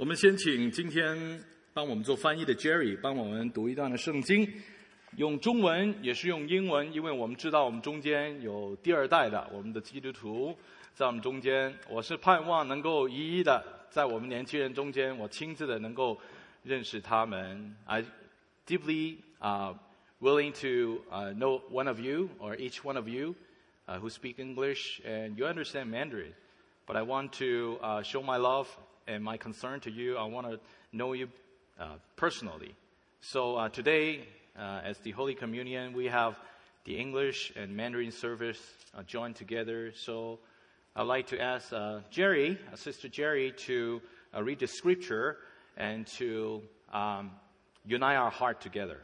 我们先请今天帮我们做翻译的 Jerry 帮我们读一段的圣经，用中文也是用英文，因为我们知道我们中间有第二代的我们的基督徒在我们中间，我是盼望能够一一的在我们年轻人中间，我亲自的能够认识他们。I deeply willing to know one of you or each one of you who speak English and you understand Mandarin, but I want to show my love and my concern to you. I want to know you personally. So today, as the Holy Communion, we have the English and Mandarin service joined together. So I'd like to ask Jerry, Sister Jerry, to read the scripture and to unite our heart together.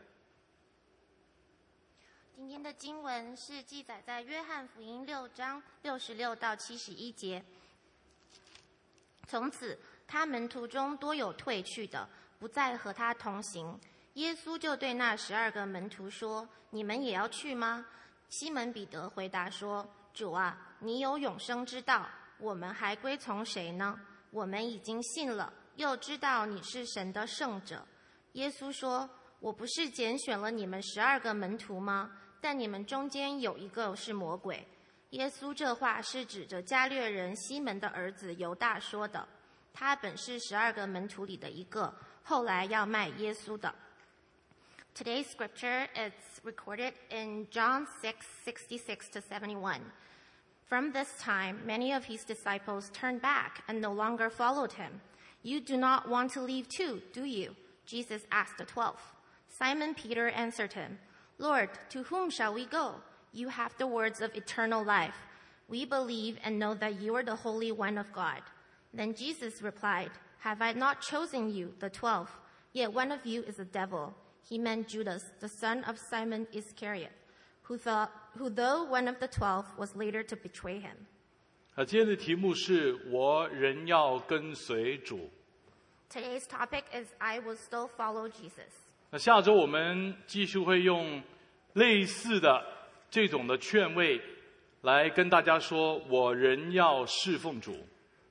今天的经文是记载在约翰福音6章66到71节。从此，他门徒中多有退去的，不再和他同行。耶稣就对那12个门徒说：“你们也要去吗？”西门彼得回答说：“主啊，你有永生之道，我们还归从谁呢？我们已经信了，又知道你是神的圣者。”耶稣说：“我不是拣选了你们12个门徒吗？但你们中间有一个是魔鬼。”耶稣这话是指着加略人西门的儿子犹大说的，他本是12个门徒里的一个，后来要卖耶稣的。Today's scripture is recorded in John 6:66 to 71. From this time, many of his disciples turned back and no longer followed him. You do not want to leave too, do you? Jesus asked the 12. Simon Peter answered him, Lord, to whom shall we go? You have the words of eternal life. We believe and know that you are the Holy One of God. Then Jesus replied, Have I not chosen you, the 12? Yet one of you is a devil. He meant Judas, the son of Simon Iscariot, who though one of the 12 was later to betray him. 今天的题目是我仍要跟随主。 Today's topic is I will still follow Jesus. 那下周我们继续会用类似的这种的劝慰来跟大家说，我仍要侍奉主。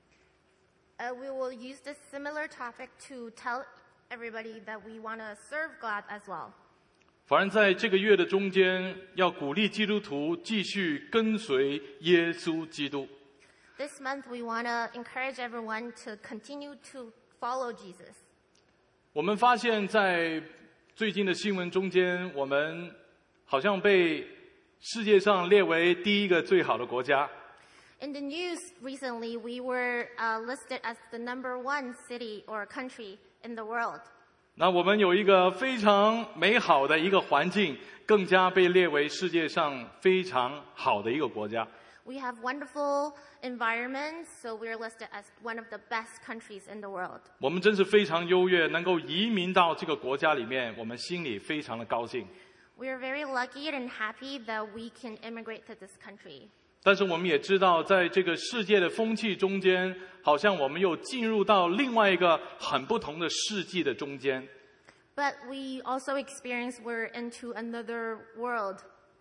We will use this similar topic to tell everybody that we want to serve God as well. 反正在这个月的中间，要鼓励基督徒继续跟随耶稣基督。 This month we want to encourage everyone to continue to follow Jesus. 我们发现在最近的新闻中间，我们好像被世界上列为第一个最好的国家。 In the news recently, we were listed as the #1 city or country in the world. 那我们有一个非常美好的一个环境，更加被列为世界上非常好的一个国家。 We have wonderful environments, so we're listed as one of the best countries in the world. 我们真是非常优越，能够移民到这个国家里面，我们心里非常的高兴。 We are very lucky and happy that we can immigrate to this country. 但是我们也知道，在这个世界的风气中间，好像我们又进入到另外一个很不同的世纪的中间。 But we also experience we're into another world.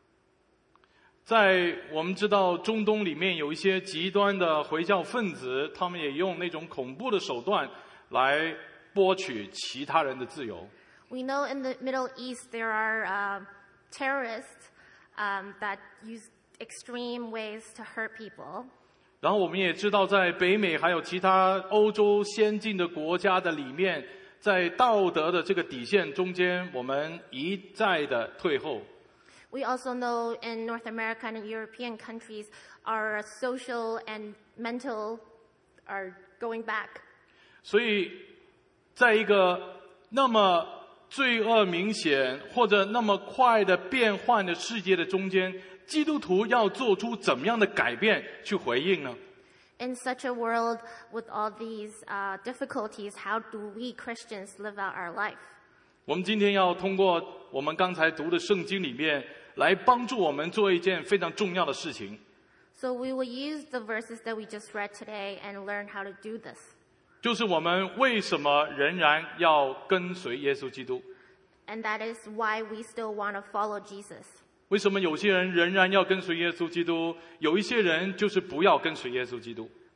在我们知道中东里面有一些极端的回教分子，他们也用那种恐怖的手段来剥取其他人的自由。 We know in the Middle East there are terrorists that use extreme ways to hurt people. 然后我们也知道，在北美还有其他欧洲先进的国家的里面，在道德的这个底线中间，我们一再的退后。 We also know in North America and European countries, our social and mental are going back. 所以，在一个那么罪恶明显或者那么快的变换的世界的中间，基督徒要做出怎么样的改变去回应呢？ In such a world with all these difficulties, how do we Christians live out our life? 我们今天要通过我们刚才读的圣经里面，来帮助我们做一件非常重要的事情。 So we will use the verses that we just read today and learn how to do this. 就是我们为什么仍然要跟随耶稣基督？ And that is why we still want to follow Jesus. 为什么有些人仍然要跟随耶稣基督，有一些人就是不要跟随耶稣基督？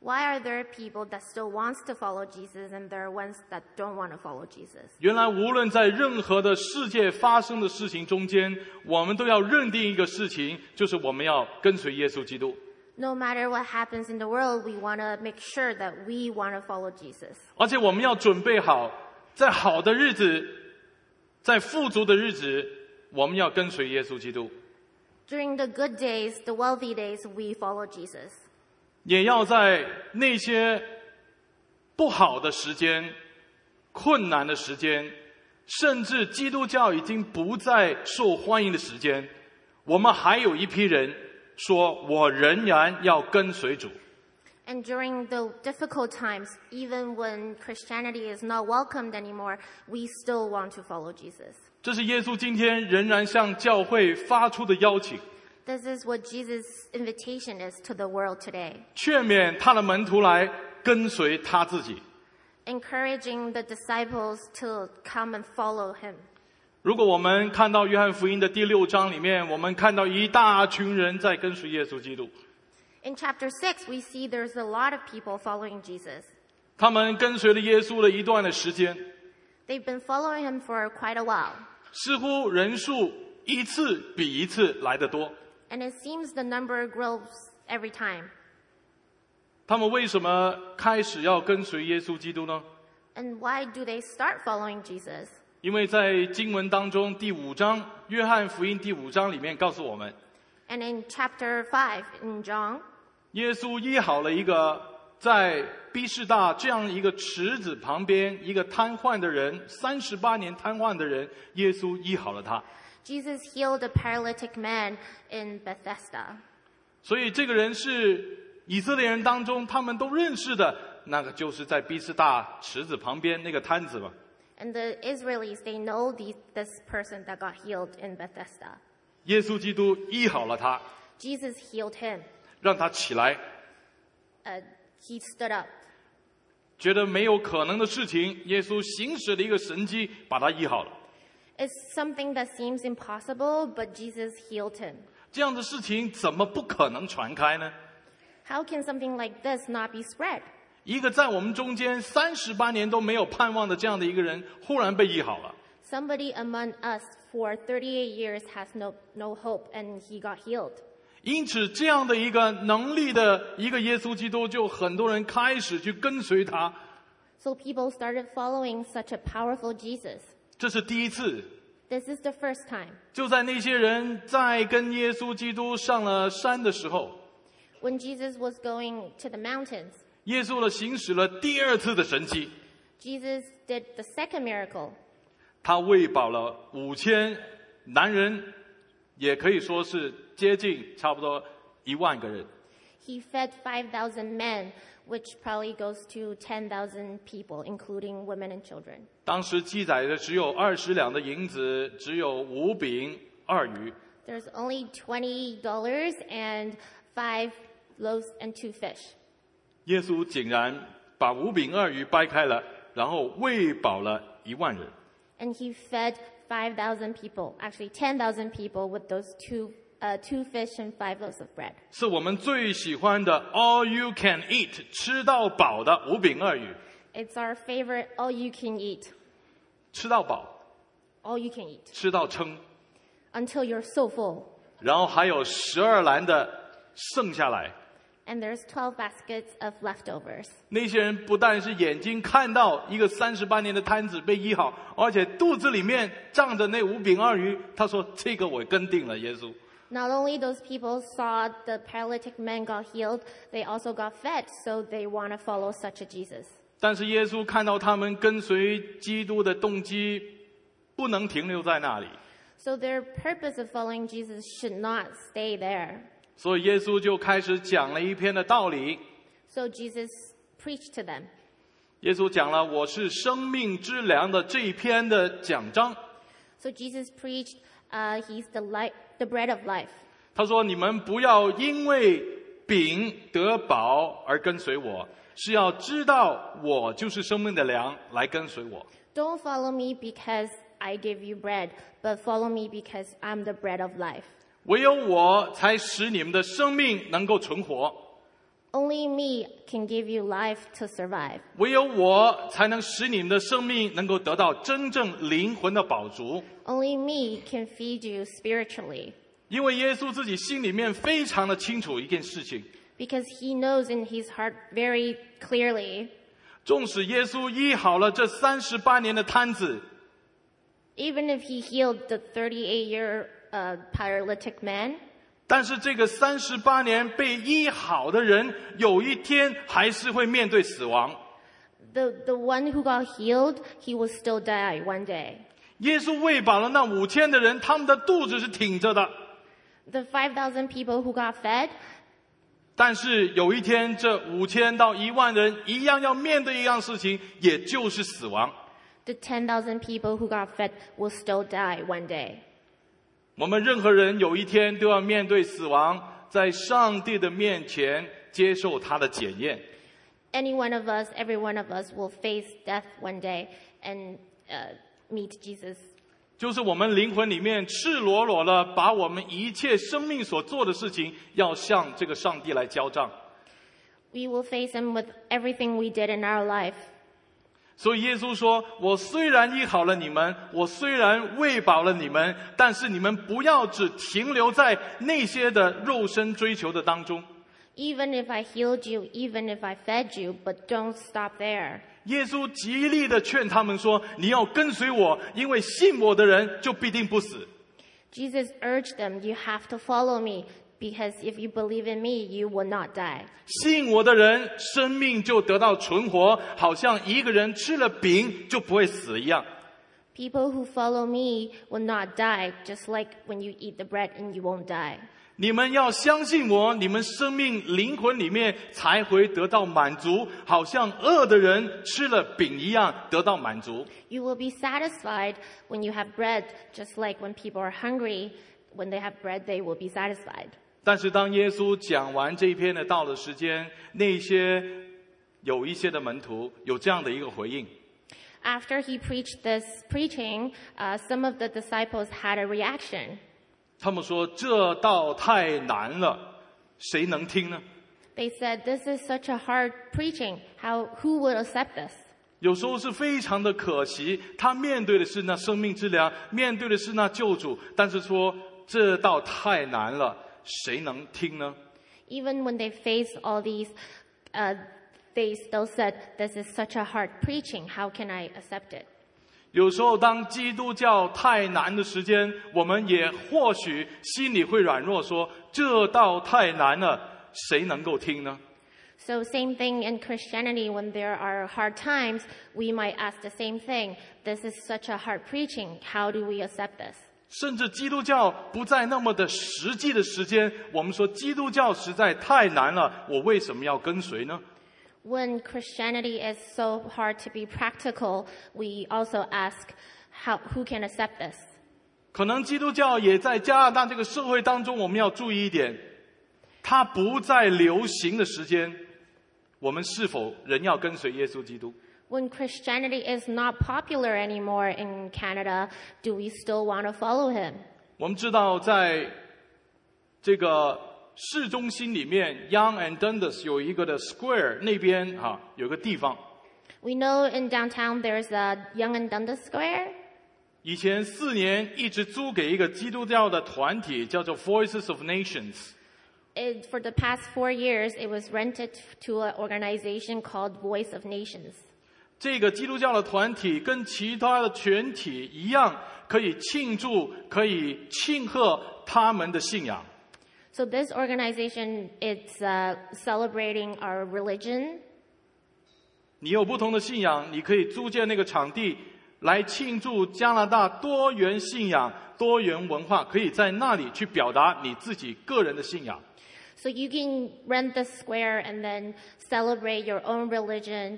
Why are there people that still wants to follow Jesus and there are ones that don't want to follow Jesus? 原来无论在任何的世界发生的事情中间，我们都要认定一个事情，就是我们要跟随耶稣基督。 No matter what happens in the world, we want to make sure that we want to follow Jesus. 而且我们要准备好，在好的日子，在富足的日子，我们要跟随耶稣基督。 During the good days, the wealthy days, we follow Jesus. 也要在那些不好的时间、困难的时间，甚至基督教已经不再受欢迎的时间，我们还有一批人说，我仍然要跟随主。 And during the difficult times, even when Christianity is not welcomed anymore, we still want to follow Jesus. 这是耶稣今天仍然向教会发出的邀请， This is what Jesus' invitation is to the world today. 劝勉他的门徒来跟随他自己。 Encouraging the disciples to come and follow him. 如果我们看到约翰福音的第6章里面，我们看到一大群人在跟随耶稣基督， In chapter 6, we see there's a lot of people following Jesus. 他们跟随了耶稣了一段的时间， They've been following him for quite a while. 似乎人数一次比一次来得多。 And it seems the number grows every time. 他们为什么开始要跟随耶稣基督呢？ And why do they start following Jesus? 因为在经文当中第5章，约翰福音第5章里面告诉我们， And in chapter 5 in John, 耶稣医好了一个在毕士大这样一个池子旁边一个瘫痪的人，38年瘫痪的人，耶稣医好了他。 Jesus healed a paralytic man in Bethesda. 所以这个人是以色列人当中他们都认识的，那个就是在毕士大池子旁边那个摊子嘛。 And the Israelis, they know this person that got healed in Bethesda. 耶稣基督医好了他， Jesus healed him. 让他起来， He stood up. 觉得没有可能的事情，耶稣行使了一个神迹，把他医好了。 It's something that seems impossible, but Jesus healed him. 这样的事情怎么不可能传开呢？ How can something like this not be spread? 一个在我们中间38年都没有盼望的这样的一个人，忽然被医好了。 Somebody among us for 38 years has no hope, and he got healed. 因此，这样的一个能力的一个耶稣基督，就很多人开始去跟随他。 So people started following such a powerful Jesus. 这是第一次， This is the first time. 就在那些人在跟耶稣基督上了山的时候， When Jesus was going to the mountains, 耶稣呢行使了第2次的神迹， Jesus did the second miracle. 他喂饱了5000男人，也可以说是接近差不多1万个人。 He fed 5,000 men, which probably goes to 10,000 people, including women and children. 当时记载的只有20两的银子，只有5饼2鱼。 There's only $20 and 5 loaves and 2 fish. 耶稣竟然把5饼2鱼掰开了，然后喂饱了1万人。 And he fed 5,000 people, actually 10,000 people with those two fish and 5 loaves of bread. 是我们最喜欢的 all you can eat 吃到饱的5饼2鱼， It's our favorite all you can eat, 吃到饱， all you can eat, 吃到撑， until you're so full. 然后还有12篮的剩下来。 And there's 12 baskets of leftovers. 那些人不但是眼睛看到一个38年的瘫子被医好，而且肚子里面胀着那5饼2鱼，他说这个我跟定了耶稣。 Not only those people saw the paralytic man got healed, they also got fed, so they want to follow such a Jesus. 但是耶稣看到他们跟随基督的动机不能停留在那里， So their purpose of following Jesus should not stay there. 所以耶稣就开始讲了一篇的道理。 So Jesus preached to them. 耶稣讲了我是生命之粮的这一篇的讲章。 So Jesus preached, he's the bread of life. 他说你们不要因为饼得饱而跟随我，是要知道我就是生命的粮，来跟随我。 Don't follow me because I give you bread, but follow me because I'm the bread of life. 唯有我才使你们的生命能够存活。 Only me can give you life to survive. 唯有我才能使你们的生命能够得到真正灵魂的饱足。 Only me can feed you spiritually. 因为耶稣自己心里面非常的清楚一件事情， Because he knows in his heart very clearly, 纵使耶稣医好了这38年的瘫子， even if he healed the 38-year paralytic man, 但是这个38年被医好的人，有一天还是会面对死亡。 the one who got healed, he will still die one day. 耶稣喂饱了那5000的人，他们的肚子是挺着的， The 5,000 people who got fed, 但是有一天这5000到10000人一样要面对一样事情，也就是死亡。 the 10,000 people who got fed will still die one day. 我们任何人有一天都要面对死亡，在上帝的面前接受他的检验。 Any one of us, every one of us will face death one day and meet Jesus. 就是我们灵魂里面赤裸裸的把我们一切生命所做的事情，要向这个上帝来交账。 We will face him with everything we did in our life. 所以耶稣说，我虽然医好了你们，我虽然喂饱了你们，但是你们不要只停留在那些的肉身追求的当中。 Even if I healed you, even if I fed you, but don't stop there. 耶稣极力的劝他们说，你要跟随我，因为信我的人就必定不死。 Jesus urged them, you have to follow me, because if you believe in me, you will not die. 信我的人生命就得到存活，好像一个人吃了饼就不会死一样。 People who follow me will not die, just like when you eat the bread and you won't die. 你们要相信我，你们生命灵魂里面才会得到满足，好像饿的人吃了饼一样得到满足。 You will be satisfied when you have bread, just like when people are hungry, when they have bread, they will be satisfied. 但是当耶稣讲完这一篇的道的时间，有一些的门徒有这样的一个回应。 After he preached this preaching, some of the disciples had a reaction. 他们说这道太难了，谁能听呢？ They said, this is such a hard preaching. Who would accept this? 有时候是非常的可惜，他面对的是那生命之粮，面对的是那救主，但是说这道太难了，谁能听呢？ Even when they faced all these, they still said, this is such a hard preaching. How can I accept it? 有时候当基督教太难的时间，我们也或许心里会软弱说，这道太难了，谁能够听呢？ So same thing in Christianity, when there are hard times, we might ask the same thing. This is such a hard preaching. How do we accept this? 甚至基督教不再那么的实际的时间，我们说基督教实在太难了，我为什么要跟随呢？ When Christianity is so hard to be practical, we also ask, who can accept this? 可能基督教也在加拿大这个社会当中，我们要注意一点，它不再流行的时间，我们是否仍要跟随耶稣基督？ When Christianity is not popular anymore in Canada, do we still want to follow him? 我们知道在这个市中心里面 ，Yonge and Dundas 有一个的 Square 那边有个地方。 We know in downtown there's a Yonge and Dundas Square. 以前4年一直租给一个基督教的团体，叫做 Voices of Nations。 For the past 4 years, it was rented to an organization called Voice of Nations. 这个基督教的团体跟其他的全体一样，可以庆祝、可以庆贺他们的信仰。 So this organization is celebrating our religion. 你有不同的信仰，你可以租借那个场地来庆祝加拿大多元信仰、多元文化，可以在那里去表达你自己个人的信仰。 So you can rent the square and then celebrate your own religion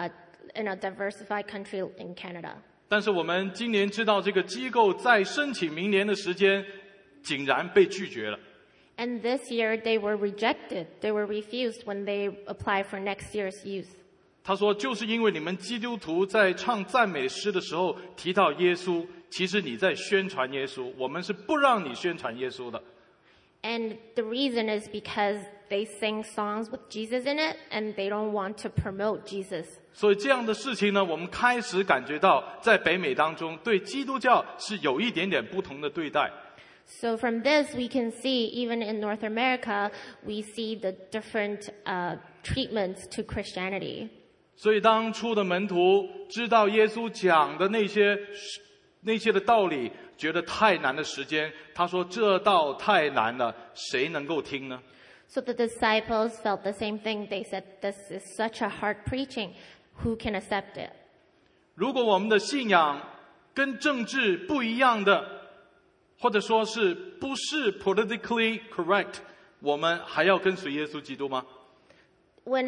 in a diversified country in Canada. 但是我们今年知道这个机构在申请明年的时间，竟然被拒绝了。 And this year they were rejected. They were refused when they applied for next year's use. 他说，就是因为你们基督徒在唱赞美诗的时候提到耶稣，其实你在宣传耶稣，我们是不让你宣传耶稣的。 And the reason is because they sing songs with Jesus in it, and they don't want to promote Jesus. 所以这样的事情呢，我们开始感觉到在北美当中对基督教是有一点点不同的对待。 So from this, we can see, even in North America, we see the different treatments to Christianity. 所以当初的门徒知道耶稣讲的那些的道理，觉得太难的时间，他说这道太难了，谁能够听呢？ So the disciples felt the same thing. They said, this is such a hard preaching. Who can accept it? 如果我们的信仰跟政治不一样的，或者说是不是 politically correct， 我们还要跟随耶稣基督吗？ When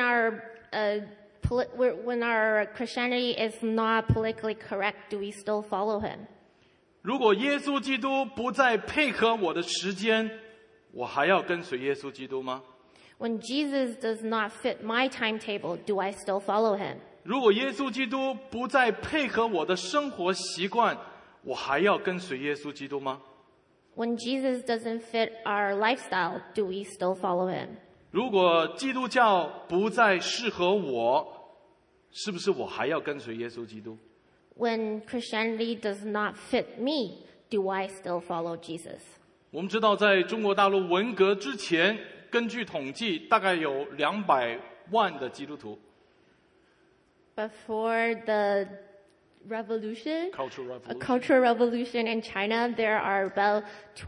our Christianity is not politically correct, do we still follow him? 如果耶稣基督不再配合我的时间，我还要跟随耶稣基督吗？ When Jesus does not fit my timetable, do I still follow him? 如果耶稣基督不再配合我的生活习惯，我还要跟随耶稣基督吗？ When Jesus doesn't fit our lifestyle, do we still follow him? 如果基督教不再适合我，是不是我还要跟随耶稣基督？ When Christianity does not fit me, do I still follow Jesus? 我们知道，在中国大陆文革之前，根据统计，大概有200万的基督徒。 Before the revolution, Cultural revolution. cultural revolution in China, there are about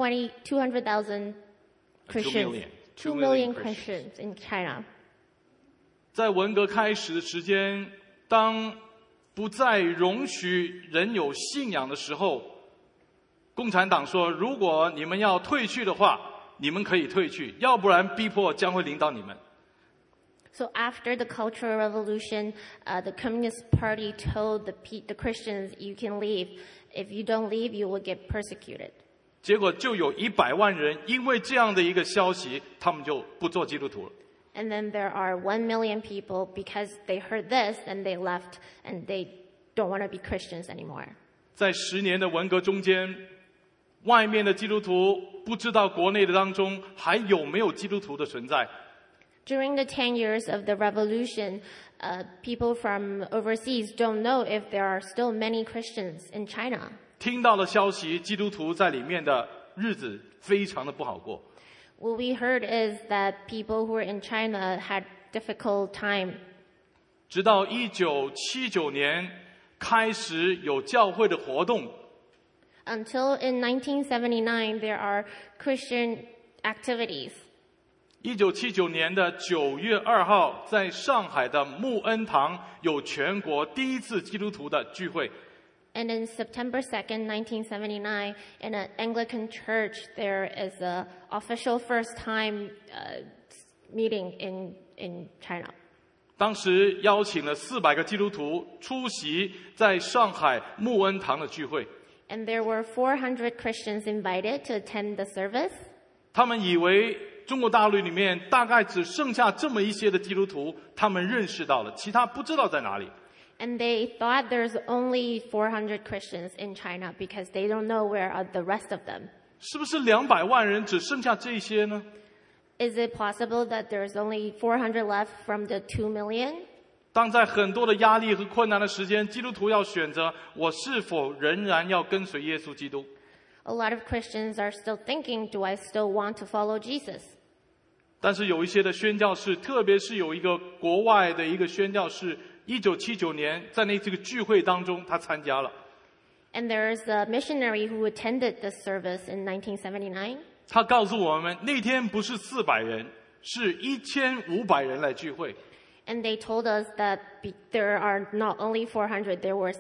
200,000 Christians. 2 million Christians in China. 在文革开始的时间，当不再容许人有信仰的时候，共产党说，如果你们要退去的话，你们可以退去，要不然逼迫将会领导你们。 So after the Cultural Revolution, the Communist Party told the Christians, you can leave. If you don't leave, you will get persecuted. 结果就有100万人因为这样的一个消息，他们就不做基督徒了。 And then there are 1 million people, because they heard this, and they left, and they don't want to be Christians anymore. 在10年的文革中间，外面的基督徒不知道国内的当中还有没有基督徒的存在。 During the 10 years of the revolution, people from overseas don't know if there are still many Christians in China. 听到了消息，基督徒在里面的日子非常的不好过。 What we heard is that people who were in China had difficult time. 直到1979年开始有教会的活动， Until in 1979, there are Christian activities. 1979年的9月2号，在上海的穆恩堂有全国第一次基督徒的聚会。 And in September 2nd, 1979, in an Anglican church, there is an official first-time meeting in China. 当时邀请了400个基督徒出席在上海穆恩堂的聚会。 And there were 400 Christians invited to attend the service. 他们以为中国大陆里面大概只剩下这么一些的基督徒，他们认识到了，其他不知道在哪里。 And they thought there's only 400 Christians in China because they don't know where are the rest of them. 是不是200万人只剩下这些呢？ Is it possible that there's only 400 left from the 2 million? 当在很多的压力和困难的时间，基督徒要选择我是否仍然要跟随耶稣基督。 A lot of Christians are still thinking, do I still want to follow Jesus? 但是有一些的宣教士，特别是有一个国外的一个宣教士，1979年在那这个聚会当中，他参加了。 And there's a missionary who attended this service in 1979. 他告诉我们，那天不是400人，是1500人来聚会。 And they told us that there are not only 400, there were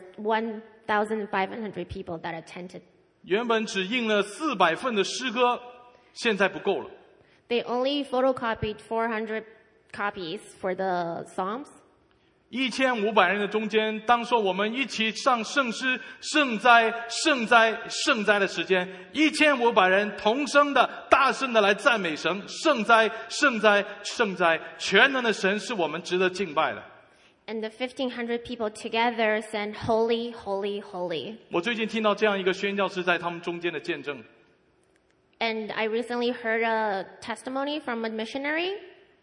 1,500 people that attended. 原本只印了400份的诗歌，现在不够了。 They only photocopied 400 copies for the Psalms. 1500人的中间，当说我们一起上圣诗、圣哉、圣哉、圣哉的时间，1500人同声的、大声的来赞美神，圣哉、圣哉、圣哉，全能的神是我们值得敬拜的。 And the 1,500 people together sang, Holy, Holy, Holy. 我最近听到这样一个宣教士在他们中间的见证， And I recently heard a testimony from a missionary.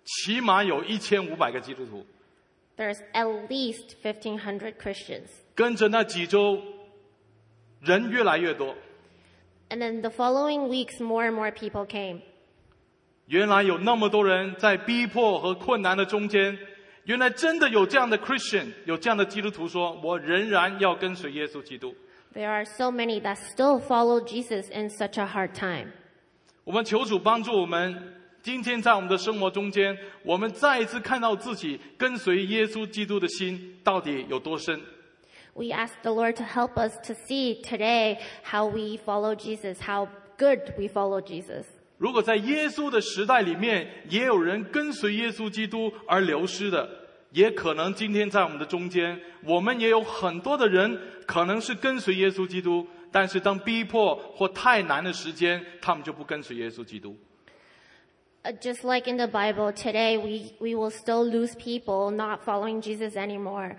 起码有1500个基督徒。 There's at least 1,500 Christians. 跟着那几周，人越来越多。 And then the following weeks, more and more people came. 原来有那么多人在逼迫和困难的中间，原来真的有这样的 Christian， 有这样的基督徒说，我仍然要跟随耶稣基督。 There are so many that still follow Jesus in such a hard time. 我们求主帮助我们，今天在我们的生活中间，我们再一次看到自己跟随耶稣基督的心到底有多深。 We ask the Lord to help us to see today how we follow Jesus, how good we follow Jesus. 如果在耶稣的时代里面，也有人跟随耶稣基督而流失的，也可能今天在我们的中间，我们也有很多的人可能是跟随耶稣基督，但是当逼迫或太难的时间，他们就不跟随耶稣基督。 Just like in the Bible, today we will still lose people not following Jesus anymore.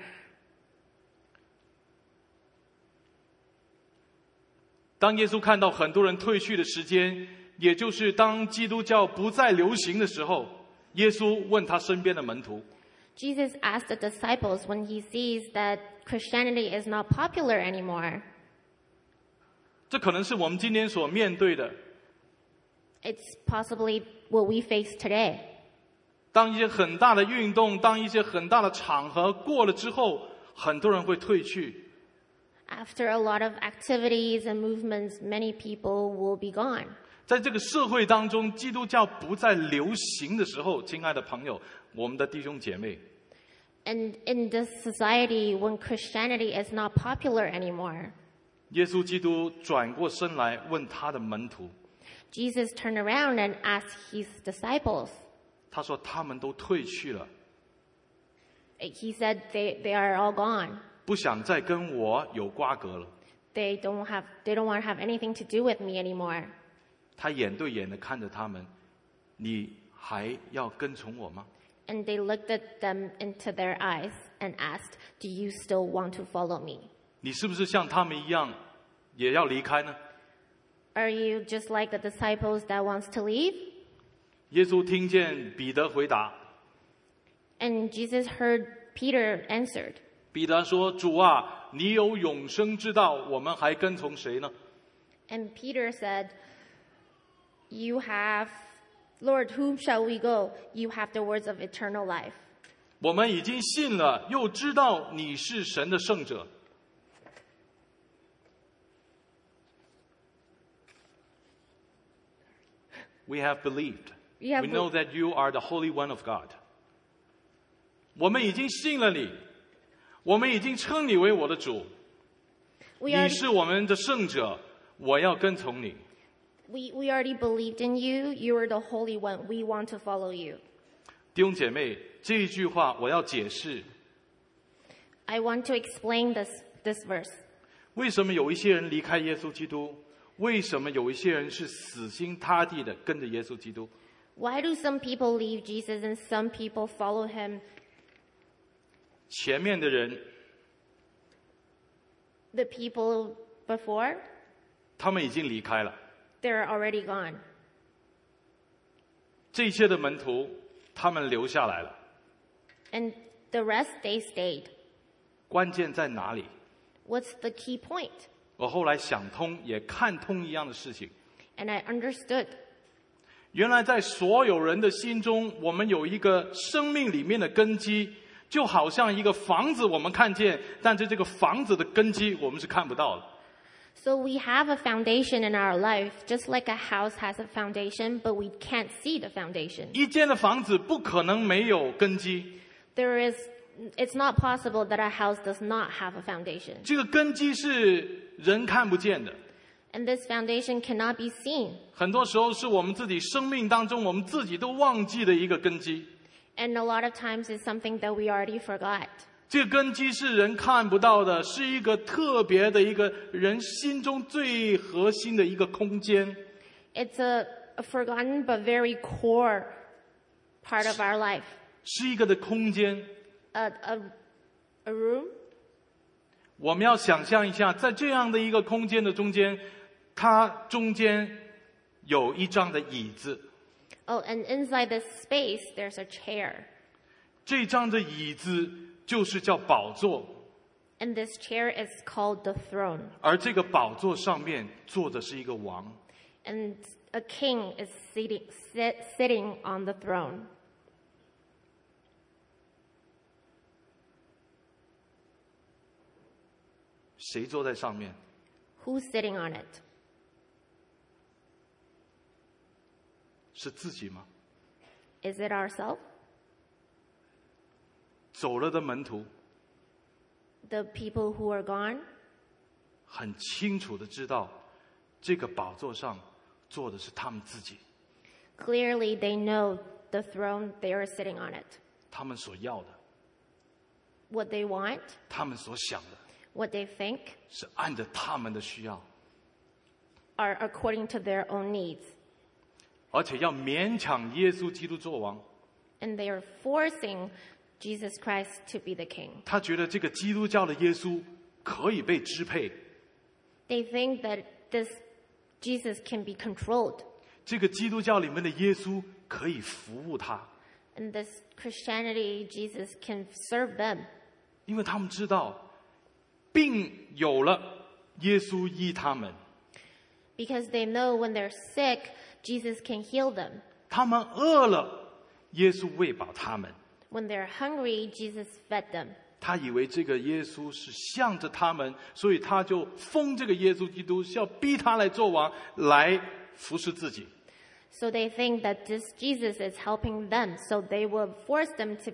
当耶稣看到很多人退去的时间，也就是当基督教不再流行的时候，耶稣问他身边的门徒。 Jesus asked the disciples when he sees that Christianity is not popular anymore. 这可能是我们今天所面对的。 It's possibly what we face today. 当一些很大的运动，当一些很大的场合过了之后，很多人会退去。 After a lot of activities and movements, many people will be gone. 在这个社会当中，基督教不再流行的时候，亲爱的朋友，我们的弟兄姐妹， And in this society, when Christianity is not popular anymore, 耶稣基督转过身来问他的门徒， Jesus turned around and asked his disciples. 他说他们都退去了， He said they are all gone. 不想再跟我有瓜葛了。 They don't want to have anything to do with me anymore. 他眼对眼的看着他们，你还要跟从我吗？ And they looked at them into their eyes and asked, "Do you still want to follow me?" 你是不是像他们一样，也要离开呢？ Are you just like the disciples that wants to leave? 耶稣听见彼得回答， And Jesus heard Peter answered. 彼得说：“主啊，你有永生之道，我们还跟从谁呢？” And Peter said, "You have, Lord, whom shall we go? You have the words of eternal life. 我们已经信了，又知道你是神的圣者。We have believed. We have We know that you are the Holy One of God. 我们已经信了你，我们已经称你为我的主， We 你 already, 是我们的圣者，我要跟从你。 we already believed in you. You are the Holy One. We want to follow you." 弟兄姐妹，这一句话我要解释， I want to explain this verse. 为什么有一些人离开耶稣基督？为什么有一些人是死心塌地的跟着耶稣基督？ Why do some people leave Jesus and some people follow him? 前面的人， The people before, 他们已经离开了。 they're already gone. 这一切的门徒，他们留下来了。 And the rest, they stayed. 关键在哪里？ What's the key point? 我后来想通，也看通一样的事情。 And I understood. 原来在所有人的心中，我们有一个生命里面的根基，就好像一个房子，我们看见，但是这个房子的根基我们是看不到的。 So we have a foundation in our life, just like a house has a foundation, but we can't see the foundation. 一间的房子不可能没有根基， It's not possible that a house does not have a foundation. 这个根基是人看不见的。 And this foundation cannot be seen. 很多时候是我们自己生命当中，我们自己都忘记的一个根基。 And a lot of times it's something that we already forgot. 这个根基是人看不到的，是一个特别的一个人心中最核心的一个空间。 It's a forgotten but very core part of our life. 是一个的空间。 A room. 我们要想象一下，在这样的一个空间的中间，它中间有一张的椅子。 Oh, and inside this space, there's a chair. 这张的椅子就是叫宝座， And this chair is called the throne. 而这个宝座上面坐的是一个王。 And a king is sitting on the throne. 谁坐在上面？ Who's sitting on it? 是自己吗？ Is it ourselves? 走了的门徒 The people who are gone? 很清楚的知道，这个宝座上坐的是他们自己， Clearly, they know the throne, they are sitting on it. 他们所要的， What they want, 他们所想的， what they think, 是按着他们的需要， are according to their own needs. 而且要勉强耶稣基督做王。 And they are forcing Jesus Christ to be the king. 他觉得这个基督教的耶稣可以被支配， They think that this Jesus can be controlled. 这个基督教里面的耶稣可以服务他， And this Christianity, Jesus can serve them. 因为他们知道病有了，耶稣医他们； Because they know when they're sick, Jesus can heal them. 他们饿了，耶稣喂饱他们。 When they're hungry, Jesus fed them. 他以为这个耶稣是向着他们，所以他就封这个耶稣基督，是要逼他来做王，来服侍自己。 So they think that this Jesus is helping them, so they will force him to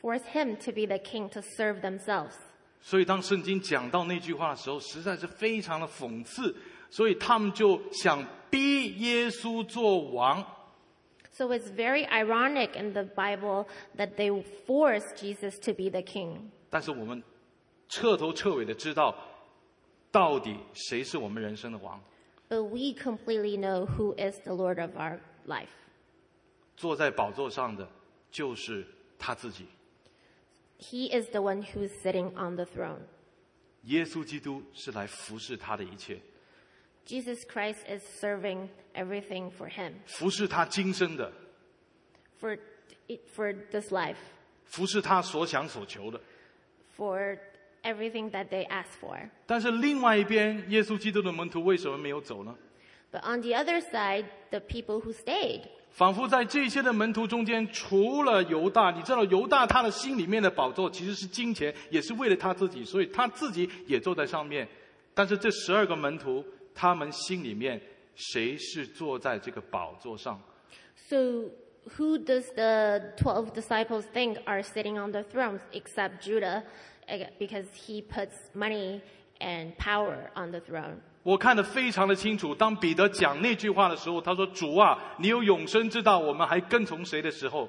be the king to serve themselves. 所以当圣经讲到那句话的时候，实在是非常的讽刺，所以他们就想逼耶稣做王。 So it's very ironic in the Bible that they force Jesus to be the king. 但是我们彻头彻尾的知道，到底谁是我们人生的王？ But we completely know who is the Lord of our life. 坐在宝座上的就是他自己。 He is the one who's sitting on the throne. 耶稣基督是来服侍他的一切， Jesus Christ is serving everything for him, 服侍他今生的， for this life, 服侍他所想所求的。 for everything that they ask for. 但是另外一边，耶稣基督的门徒为什么没有走呢？ But on the other side, the people who stayed, 仿佛在这些的门徒中间，除了犹大，你知道犹大他的心里面的宝座其实是金钱，也是为了他自己，所以他自己也坐在上面。但是这12个门徒，他们心里面谁是坐在这个宝座上？ so who does the 12 disciples think are sitting on the thrones except Judah, because he puts money and power on the throne? 我看得非常的清楚，当彼得讲那句话的时候，他说：“主啊，你有永生之道，我们还跟从谁的时候？”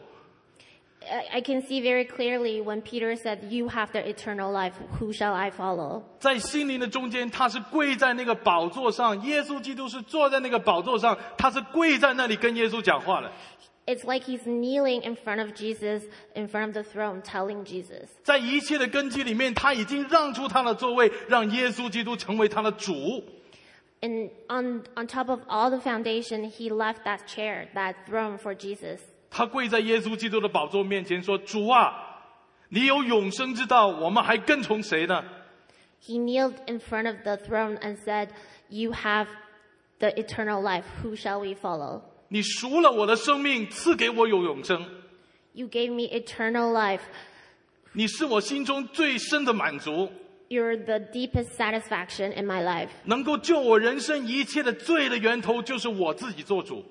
I can see very clearly when Peter said, "You have the eternal life, who shall I follow?" 在心灵的中间，他是跪在那个宝座上，耶稣基督是坐在那个宝座上，他是跪在那里跟耶稣讲话的。 It's like he's kneeling in front of Jesus, in front of the throne, telling Jesus. 在一切的根基里面，他已经让出他的座位，让耶稣基督成为他的主。 And on top of all the foundation, he left that chair, that throne for Jesus. 他跪在耶稣基督的宝座面前说：“主啊，你有永生之道，我们还跟从谁呢？” He kneeled in front of the throne and said, "You have the eternal life, who shall we follow?" 你赎了我的生命，赐给我有永生， You gave me eternal life. 你是我心中最深的满足， You're the deepest satisfaction in my life. 能够救我人生一切的罪的源头就是我自己做主。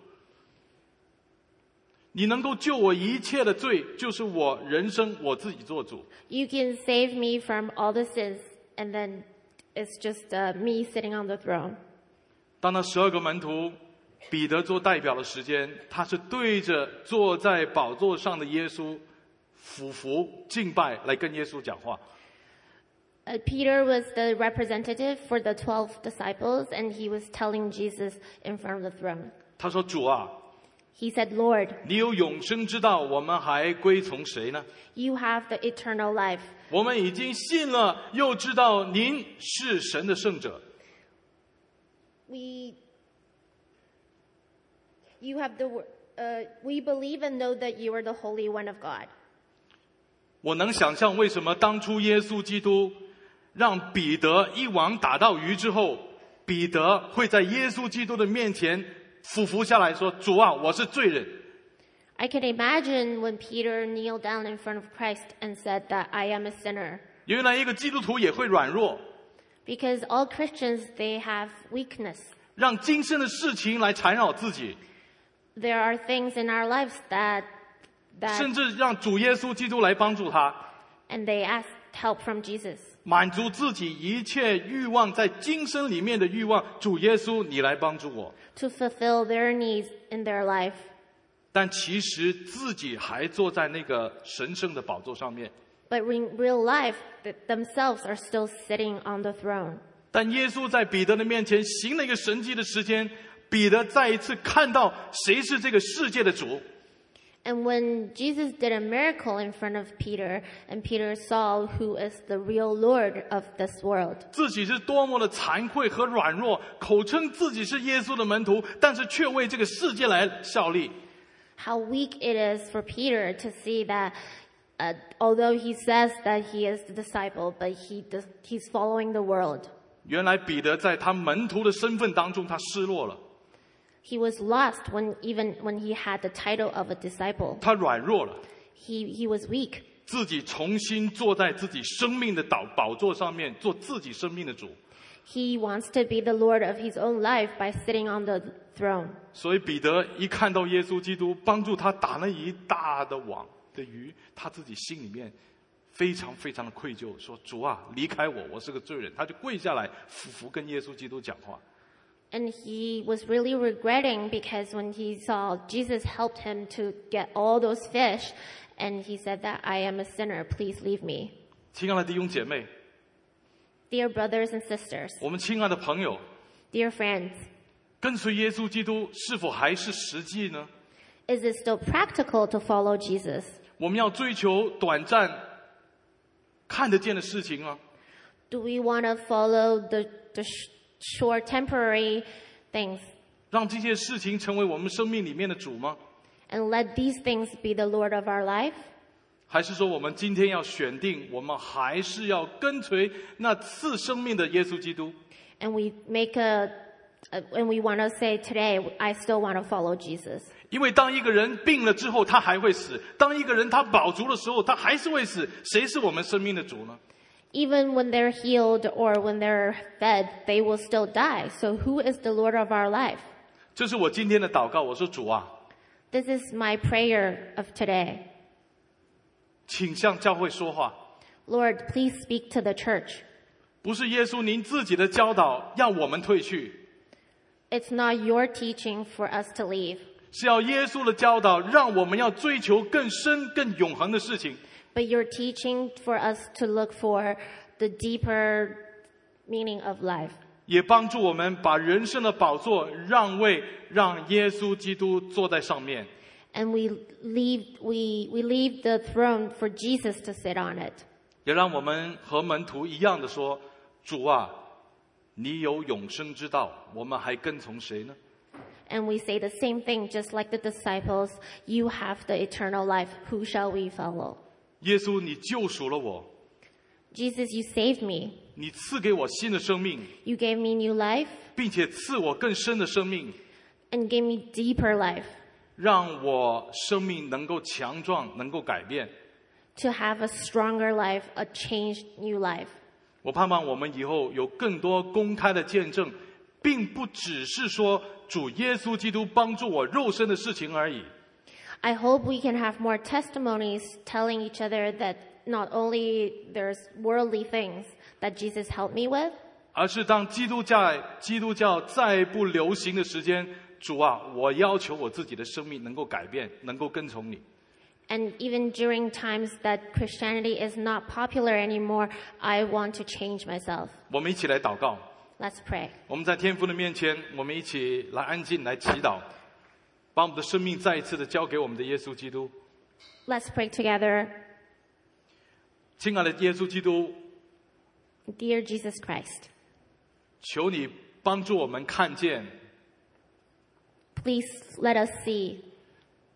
你能够救我一切的罪，就是我人生我自己做主。 You can save me from all the sins, and then it's just me sitting on the throne. 当那12个门徒，彼得做代表的时间，他是对着坐在宝座上的耶稣俯伏敬拜，来跟耶稣讲话。 Peter was the representative for the 12 disciples, and he was telling Jesus in front of the throne. 他说：“主啊， He said, "Lord, 你有永生之道，我们还归从谁呢？ you have the eternal life. 我们已经信了，又知道您是神的圣者。 You have the word. We believe and know that you are the Holy One of God. 我能想象为什么当初耶稣基督让彼得一网打到鱼之后，彼得会在耶稣基督的面前俯伏下来说：“主啊，我是罪人。” I can imagine when Peter kneeled down in front of Christ and said that I am a sinner. 原来一个基督徒也会软弱， Because all Christians, they have weakness. 让今生的事情来缠绕自己， There are things in our lives that 甚至让主耶稣基督来帮助他， and they ask help from Jesus. 满足自己一切欲望，在今生里面的欲望。主耶稣，你来帮助我。 To fulfill their needs in their life. 但其实自己还坐在那个神圣的宝座上面。 But in real life, themselves are still sitting on the throne. 但耶稣在彼得的面前行了一个神迹的时间，彼得再一次看到谁是这个世界的主。 And when Jesus did a miracle in front of Peter, and Peter saw who is the real Lord of this world. 自己是多么的惭愧和软弱，口称自己是耶稣的门徒，但是却为这个世界来效力。 How weak it is for Peter to see that although he says that he is the disciple, but he's following the world. 原来彼得在他门徒的身份当中，他失落了， He was lost even when he had the title of a disciple. 他软弱了， He was weak. 自己重新坐在自己生命的宝座上面，做自己生命的主。 He wants to be the Lord of his own life by sitting on the throne. 所以彼得一看到耶稣基督帮助他打了一大的网的鱼，他自己心里面非常非常的愧疚，说：“主啊，离开我，我是个罪人。”他就跪下来俯伏跟耶稣基督讲话。 And he was really regretting because when he saw Jesus helped him to get all those fish, and he said that I am a sinner, please leave me. 亲爱的弟兄姐妹， Dear brothers and sisters, 我们亲爱的朋友， dear friends, 跟随耶稣基督是否还是实际呢？ is it still practical to follow Jesus? 我们要追求短暂、看得见的事情吗？ Do we want to follow the short temporary things 让这些事情成为我们生命里面的主吗？ and let these things be the Lord of our life? 还是说我们今天要选定，我们还是要跟随那赐生命的耶稣基督？ And we and we want to say today, I still want to follow Jesus. 因为当一个人病了之后，他还会死；当一个人他饱足的时候，他还是会死。谁是我们生命的主呢？ Even when they're healed or when they're fed, they will still die. So who is the Lord of our life? 这是我今天的祷告。我说主啊， This is my prayer of today. 请向教会说话。 Lord, please speak to the church. 不是耶稣您自己的教导让我们退去， It's not your teaching for us to leave, 是要耶稣的教导让我们要追求更深、更永恒的事情。 but you're teaching for us to look for the deeper meaning of life. 也帮助我们把人生的宝座让位，让耶稣基督坐在上面。 And we leave the throne for Jesus to sit on it. 也让我们和门徒一样的说：“主啊，你有永生之道，我们还跟从谁呢？” And we say the same thing, just like the disciples. You have the eternal life. Who shall we follow? 耶稣，你救赎了我， Jesus, you saved me. 你赐给我新的生命， You gave me new life 并且赐我更深的生命， and gave me deeper life 让我生命能够强壮，能够改变。 to have a stronger life, a changed new life. 我盼望我们以后有更多公开的见证，并不只是说主耶稣基督帮助我肉身的事情而已。 I hope we can have more testimonies telling each other that not only there's worldly things that Jesus helped me with, 而是当基督教再不流行的时间，主啊，我要求我自己的生命能够改变，能够跟从你。 and even during times that Christianity is not popular anymore, I want to change myself. 我们一起来祷告。 Let's pray. 我们在天父的面前，我们一起来安静来祈祷，把我们的生命再一次的交给我们的耶稣基督。 Let's pray together. 亲爱的耶稣基督， Dear Jesus Christ, 求你帮助我们看见， please let us see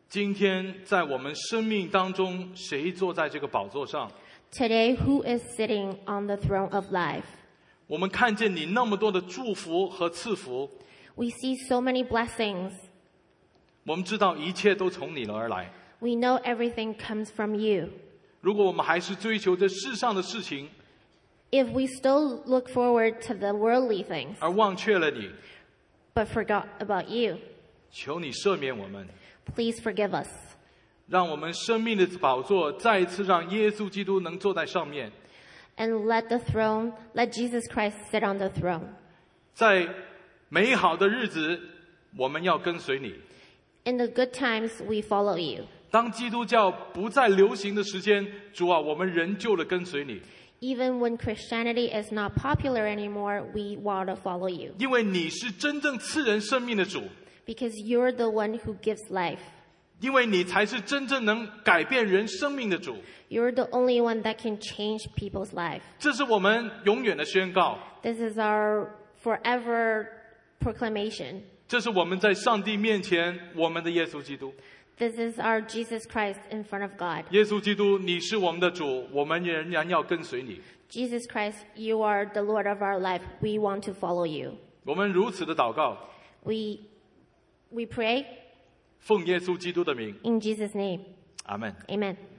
今天在我们生命当中，谁坐在这个宝座上？ Today, who is sitting on the throne of life? 我们看见你那么多的祝福和赐福， We see so many blessings. 我们知道一切都从你而来。 We know everything comes from you. 如果我们还是追求这世上的事情， If we still look forward to the worldly things, 而忘却了你， but forgot about you, 求你赦免我们， please forgive us. 让我们生命的宝座再一次让耶稣基督能坐在上面。 And let Jesus Christ sit on the throne. 在美好的日子，我们要跟随你。 In the good times, we follow you. 当基督教不再流行的时间，主啊，我们仍旧的跟随你， Even when Christianity is not popular anymore, we want to follow you. 因为你是真正赐人生命的主， Because you're the one who gives life. 因为你才是真正能改变人生命的主。 You're the only one that can change people's life. 这是我们永远的宣告， This is our forever proclamation. 这是我们在上帝面前我们的耶稣基督。 This is our Jesus Christ in front of God. 耶稣基督，你是我们的主，我们仍然要跟随你。 Jesus Christ, you are the Lord of our life. We want to follow you. 我们如此的祷告， We pray 奉耶稣基督的名， in Jesus' name. 阿门。 Amen.